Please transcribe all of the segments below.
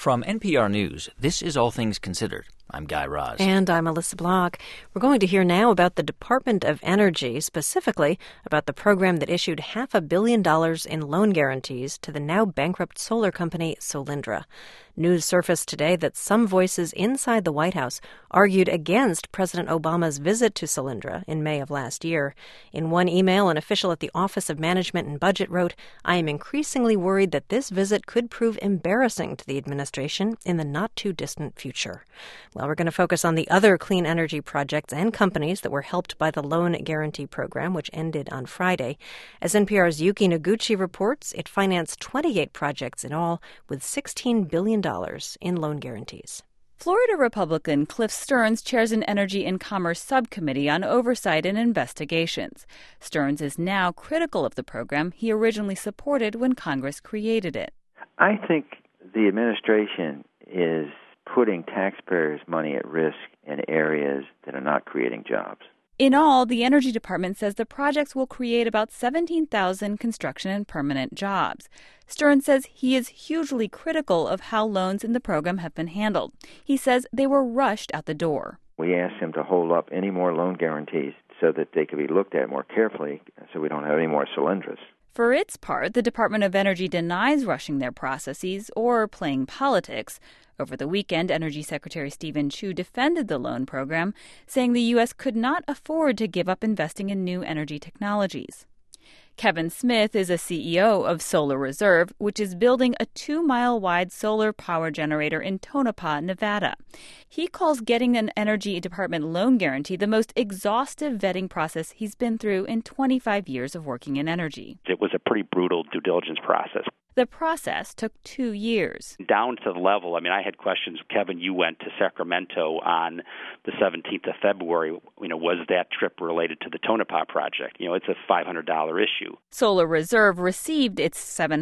From NPR News, this is All Things Considered. I'm Guy Raz. And I'm Alyssa Block. We're going to hear now about the Department of Energy, specifically about the program that issued $500 million in loan guarantees to the now bankrupt solar company Solyndra. News surfaced today that some voices inside the White House argued against President Obama's visit to Solyndra in May of last year. In one email, an official at the Office of Management and Budget wrote, "I am increasingly worried that this visit could prove embarrassing to the administration in the not-too-distant future." Well, we're going to focus on the other clean energy projects and companies that were helped by the Loan Guarantee Program, which ended on Friday. As NPR's Yuki Noguchi reports, it financed 28 projects in all, with $16 billion in loan guarantees. Florida Republican Cliff Stearns chairs an Energy and Commerce subcommittee on oversight and investigations. Stearns is now critical of the program he originally supported when Congress created it. I think the administration is putting taxpayers' money at risk in areas that are not creating jobs. In all, the Energy Department says the projects will create about 17,000 construction and permanent jobs. Stearns says he is hugely critical of how loans in the program have been handled. He says they were rushed out the door. We asked him to hold up any more loan guarantees so that they could be looked at more carefully so we don't have any more Solyndras. For its part, the Department of Energy denies rushing their processes or playing politics. Over the weekend, Energy Secretary Steven Chu defended the loan program, saying the U.S. could not afford to give up investing in new energy technologies. Kevin Smith is a CEO of Solar Reserve, which is building a 2-mile-wide solar power generator in Tonopah, Nevada. He calls getting an Energy Department loan guarantee the most exhaustive vetting process he's been through in 25 years of working in energy. It was a pretty brutal due diligence process. The process took 2 years. Down to the level, I had questions. Kevin, you went to Sacramento on the 17th of February. Was that trip related to the Tonopah project? It's a $500 issue. Solar Reserve received its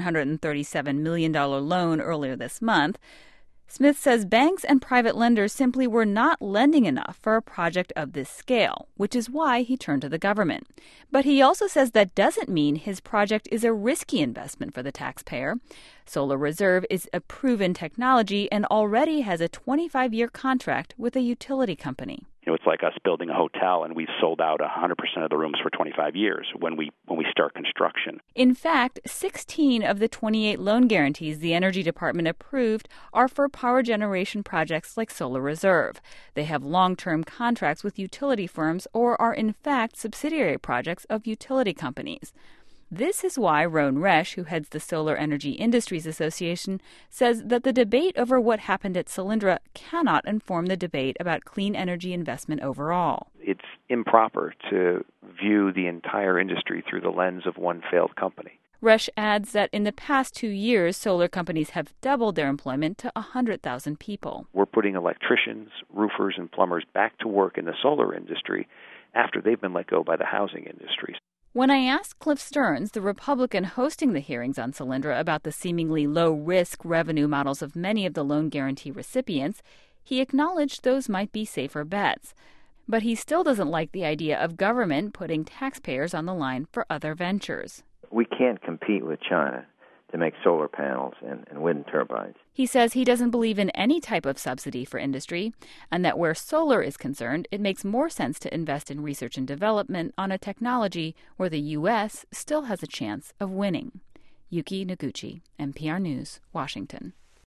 $737 million loan earlier this month. Smith says banks and private lenders simply were not lending enough for a project of this scale, which is why he turned to the government. But he also says that doesn't mean his project is a risky investment for the taxpayer. Solar Reserve is a proven technology and already has a 25-year contract with a utility company. It's like us building a hotel, and we've sold out 100% of the rooms for 25 years when we start construction. In fact, 16 of the 28 loan guarantees the Energy Department approved are for power generation projects like Solar Reserve. They have long-term contracts with utility firms or are in fact subsidiary projects of utility companies. This is why Ron Resch, who heads the Solar Energy Industries Association, says that the debate over what happened at Solyndra cannot inform the debate about clean energy investment overall. It's improper to view the entire industry through the lens of one failed company. Resch adds that in the past 2 years, solar companies have doubled their employment to 100,000 people. We're putting electricians, roofers, and plumbers back to work in the solar industry after they've been let go by the housing industry. When I asked Cliff Stearns, the Republican hosting the hearings on Solyndra, about the seemingly low-risk revenue models of many of the loan guarantee recipients, he acknowledged those might be safer bets. But he still doesn't like the idea of government putting taxpayers on the line for other ventures. We can't compete with China to make solar panels and wind turbines. He says he doesn't believe in any type of subsidy for industry, and that where solar is concerned, it makes more sense to invest in research and development on a technology where the U.S. still has a chance of winning. Yuki Noguchi, NPR News, Washington.